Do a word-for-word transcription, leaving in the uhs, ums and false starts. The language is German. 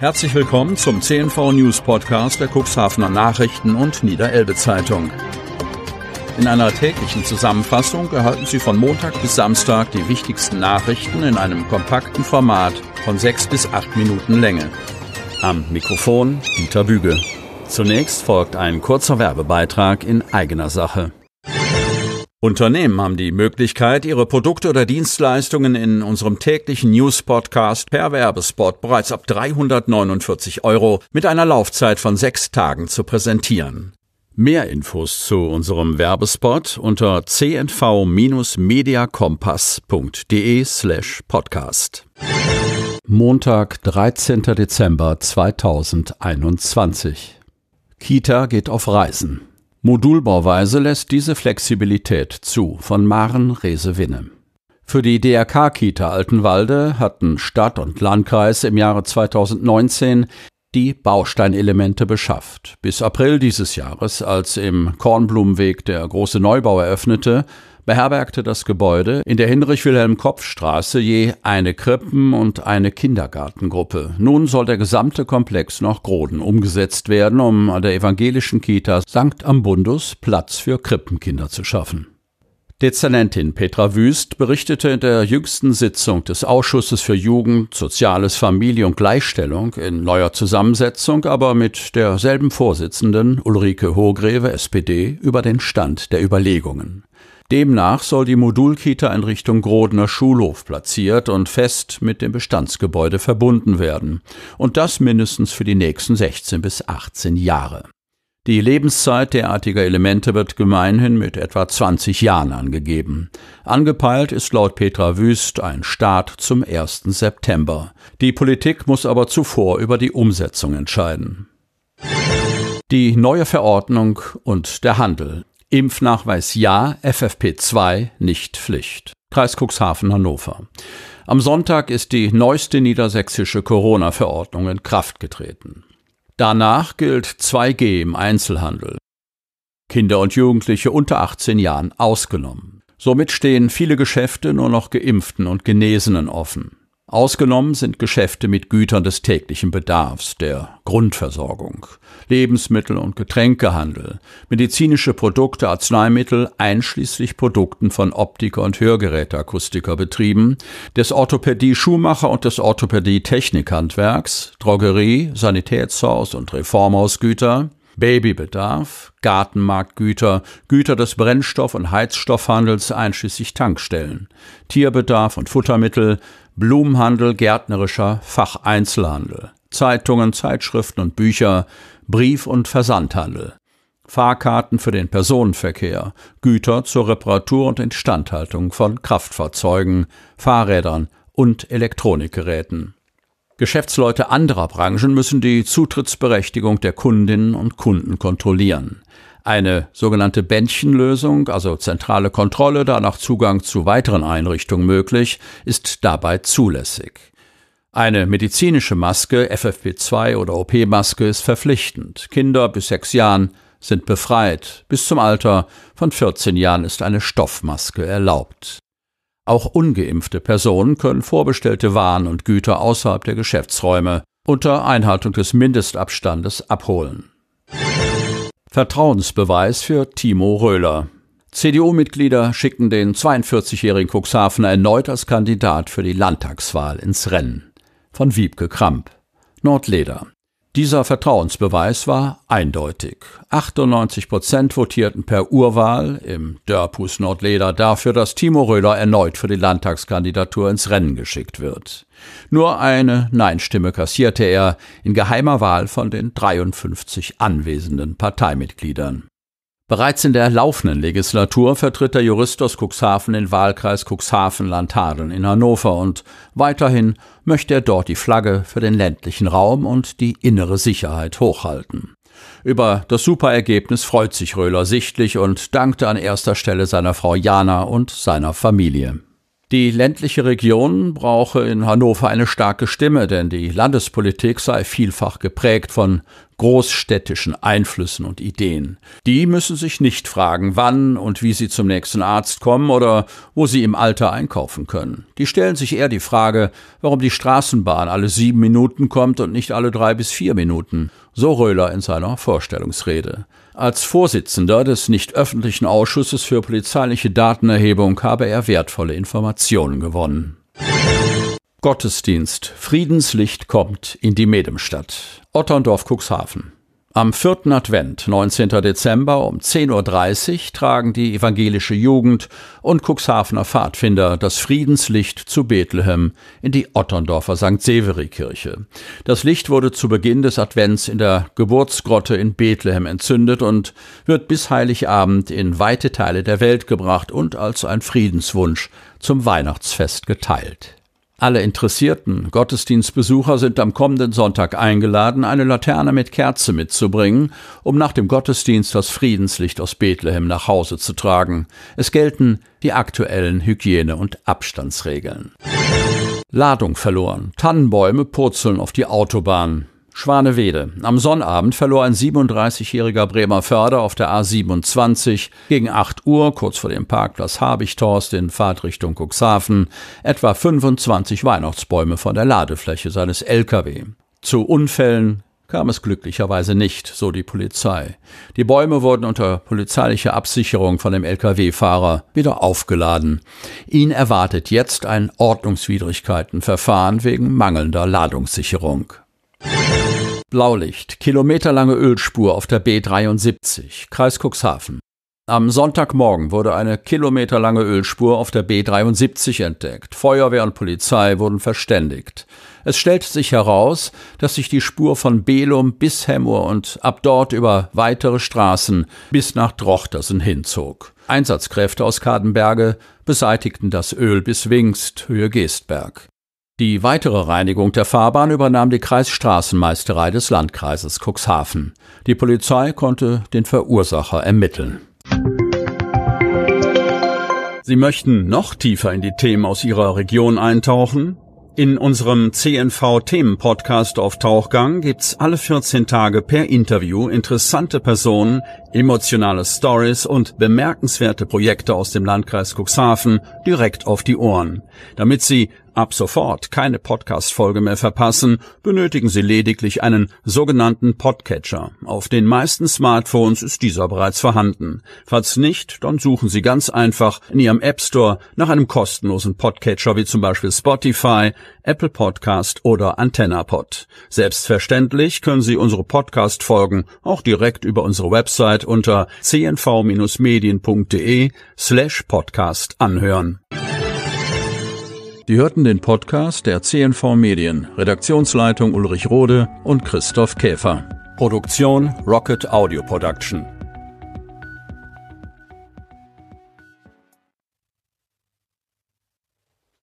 Herzlich willkommen zum C N V News Podcast der Cuxhavener Nachrichten und Niederelbe Zeitung. In einer täglichen Zusammenfassung erhalten Sie von Montag bis Samstag die wichtigsten Nachrichten in einem kompakten Format von sechs bis acht Minuten Länge. Am Mikrofon Dieter Büge. Zunächst folgt ein kurzer Werbebeitrag in eigener Sache. Unternehmen haben die Möglichkeit, ihre Produkte oder Dienstleistungen in unserem täglichen News-Podcast per Werbespot bereits ab dreihundertneunundvierzig Euro mit einer Laufzeit von sechs Tagen zu präsentieren. Mehr Infos zu unserem Werbespot unter c n v mediakompass punkt d e slash podcast. Montag, dreizehnter Dezember zweitausendeinundzwanzig. Kita geht auf Reisen. Modulbauweise lässt diese Flexibilität zu, von Maren Rehse-Winne. Für die D R K-Kita Altenwalde hatten Stadt und Landkreis im Jahre zweitausendneunzehn die Bausteinelemente beschafft. Bis April dieses Jahres, als im Kornblumenweg der große Neubau eröffnete, beherbergte das Gebäude in der Hinrich-Wilhelm-Kopf-Straße je eine Krippen- und eine Kindergartengruppe. Nun soll der gesamte Komplex nach Groden umgesetzt werden, um an der evangelischen Kita Sankt Ambundus Platz für Krippenkinder zu schaffen. Dezernentin Petra Wüst berichtete in der jüngsten Sitzung des Ausschusses für Jugend, Soziales, Familie und Gleichstellung in neuer Zusammensetzung, aber mit derselben Vorsitzenden Ulrike Hohgreve, S P D, über den Stand der Überlegungen. Demnach soll die Modulkita in Richtung Grodener Schulhof platziert und fest mit dem Bestandsgebäude verbunden werden. Und das mindestens für die nächsten sechzehn bis achtzehn Jahre. Die Lebenszeit derartiger Elemente wird gemeinhin mit etwa zwanzig Jahren angegeben. Angepeilt ist laut Petra Wüst ein Start zum ersten September. Die Politik muss aber zuvor über die Umsetzung entscheiden. Die neue Verordnung und der Handel. Impfnachweis ja, F F P zwei nicht Pflicht. Kreis Cuxhaven Hannover. Am Sonntag ist die neueste niedersächsische Corona-Verordnung in Kraft getreten. Danach gilt zwei G im Einzelhandel. Kinder und Jugendliche unter achtzehn Jahren ausgenommen. Somit stehen viele Geschäfte nur noch Geimpften und Genesenen offen. Ausgenommen sind Geschäfte mit Gütern des täglichen Bedarfs, der Grundversorgung, Lebensmittel- und Getränkehandel, medizinische Produkte, Arzneimittel, einschließlich Produkten von Optiker- und Hörgeräteakustikerbetrieben, des Orthopädie-Schuhmacher- und des Orthopädie-Technikhandwerks, Drogerie, Sanitätshaus- und Reformhausgüter, Babybedarf, Gartenmarktgüter, Güter des Brennstoff- und Heizstoffhandels einschließlich Tankstellen, Tierbedarf und Futtermittel, Blumenhandel, gärtnerischer Facheinzelhandel, Zeitungen, Zeitschriften und Bücher, Brief- und Versandhandel, Fahrkarten für den Personenverkehr, Güter zur Reparatur und Instandhaltung von Kraftfahrzeugen, Fahrrädern und Elektronikgeräten. Geschäftsleute anderer Branchen müssen die Zutrittsberechtigung der Kundinnen und Kunden kontrollieren. Eine sogenannte Bändchenlösung, also zentrale Kontrolle, danach Zugang zu weiteren Einrichtungen möglich, ist dabei zulässig. Eine medizinische Maske, F F P zwei oder O P-Maske, ist verpflichtend. Kinder bis sechs Jahren sind befreit. Bis zum Alter von vierzehn Jahren ist eine Stoffmaske erlaubt. Auch ungeimpfte Personen können vorbestellte Waren und Güter außerhalb der Geschäftsräume unter Einhaltung des Mindestabstandes abholen. Vertrauensbeweis für Timo Röhler. C D U-Mitglieder schicken den zweiundvierzigjährigen Cuxhavener erneut als Kandidat für die Landtagswahl ins Rennen. Von Wiebke Kramp. Nordleder. Dieser Vertrauensbeweis war eindeutig. achtundneunzig Prozent votierten per Urwahl im Dörphus Nordleder dafür, dass Timo Röhler erneut für die Landtagskandidatur ins Rennen geschickt wird. Nur eine Nein-Stimme kassierte er in geheimer Wahl von den dreiundfünfzig anwesenden Parteimitgliedern. Bereits in der laufenden Legislatur vertritt der Jurist aus Cuxhaven den Wahlkreis Cuxhaven-Landhadeln in Hannover und weiterhin möchte er dort die Flagge für den ländlichen Raum und die innere Sicherheit hochhalten. Über das Superergebnis freut sich Röhler sichtlich und dankte an erster Stelle seiner Frau Jana und seiner Familie. Die ländliche Region brauche in Hannover eine starke Stimme, denn die Landespolitik sei vielfach geprägt von großstädtischen Einflüssen und Ideen. Die müssen sich nicht fragen, wann und wie sie zum nächsten Arzt kommen oder wo sie im Alter einkaufen können. Die stellen sich eher die Frage, warum die Straßenbahn alle sieben Minuten kommt und nicht alle drei bis vier Minuten. So Röhler in seiner Vorstellungsrede. Als Vorsitzender des nicht öffentlichen Ausschusses für polizeiliche Datenerhebung habe er wertvolle Informationen gewonnen. Gottesdienst. Friedenslicht kommt in die Medemstadt. Otterndorf-Cuxhaven. Am vierten Advent, neunzehnten Dezember um zehn Uhr dreißig tragen die evangelische Jugend und Cuxhavener Pfadfinder das Friedenslicht zu Bethlehem in die Otterndorfer Sankt Severi-Kirche. Das Licht wurde zu Beginn des Advents in der Geburtsgrotte in Bethlehem entzündet und wird bis Heiligabend in weite Teile der Welt gebracht und als ein Friedenswunsch zum Weihnachtsfest geteilt. Alle interessierten Gottesdienstbesucher sind am kommenden Sonntag eingeladen, eine Laterne mit Kerze mitzubringen, um nach dem Gottesdienst das Friedenslicht aus Bethlehem nach Hause zu tragen. Es gelten die aktuellen Hygiene- und Abstandsregeln. Ladung verloren. Tannenbäume purzeln auf die Autobahn. Schwanewede. Am Sonnabend verlor ein siebenunddreißigjähriger Bremerförder auf der A siebenundzwanzig gegen acht Uhr, kurz vor dem Parkplatz Habichthorst in Fahrtrichtung Cuxhaven, etwa fünfundzwanzig Weihnachtsbäume von der Ladefläche seines L K W. Zu Unfällen kam es glücklicherweise nicht, so die Polizei. Die Bäume wurden unter polizeilicher Absicherung von dem L K W-Fahrer wieder aufgeladen. Ihn erwartet jetzt ein Ordnungswidrigkeitenverfahren wegen mangelnder Ladungssicherung. Blaulicht, kilometerlange Ölspur auf der B dreiundsiebzig, Kreis Cuxhaven. Am Sonntagmorgen wurde eine kilometerlange Ölspur auf der B dreiundsiebzig entdeckt. Feuerwehr und Polizei wurden verständigt. Es stellte sich heraus, dass sich die Spur von Belum bis Hemmoor und ab dort über weitere Straßen bis nach Drochtersen hinzog. Einsatzkräfte aus Kadenberge beseitigten das Öl bis Wingst, Höhe Geestberg. Die weitere Reinigung der Fahrbahn übernahm die Kreisstraßenmeisterei des Landkreises Cuxhaven. Die Polizei konnte den Verursacher ermitteln. Sie möchten noch tiefer in die Themen aus Ihrer Region eintauchen? In unserem C N V-Themen-Podcast auf Tauchgang gibt's alle vierzehn Tage per Interview interessante Personen, emotionale Stories und bemerkenswerte Projekte aus dem Landkreis Cuxhaven direkt auf die Ohren. Damit Sie ab sofort keine Podcast-Folge mehr verpassen, benötigen Sie lediglich einen sogenannten Podcatcher. Auf den meisten Smartphones ist dieser bereits vorhanden. Falls nicht, dann suchen Sie ganz einfach in Ihrem App Store nach einem kostenlosen Podcatcher wie zum Beispiel Spotify, Apple Podcast oder AntennaPod. Selbstverständlich können Sie unsere Podcast-Folgen auch direkt über unsere Website unter c n v Bindestrich medien punkt de slash podcast anhören. Sie hörten den Podcast der C N V Medien, Redaktionsleitung Ulrich Rode und Christoph Käfer. Produktion Rocket Audio Production.